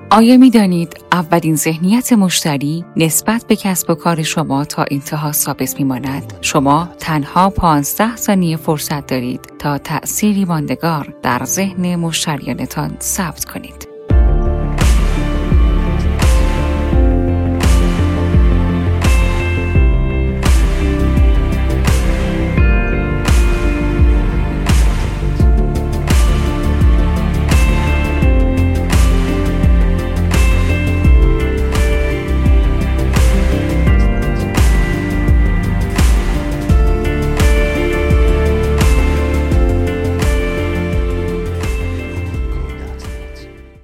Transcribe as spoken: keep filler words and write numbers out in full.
آیا می دانید اولین ذهنیت مشتری نسبت به کسب و کار شما تا انتها ثابت می ماند؟ شما تنها پانزده ثانیه فرصت دارید تا تأثیری ماندگار در ذهن مشتریانتان ثبت کنید.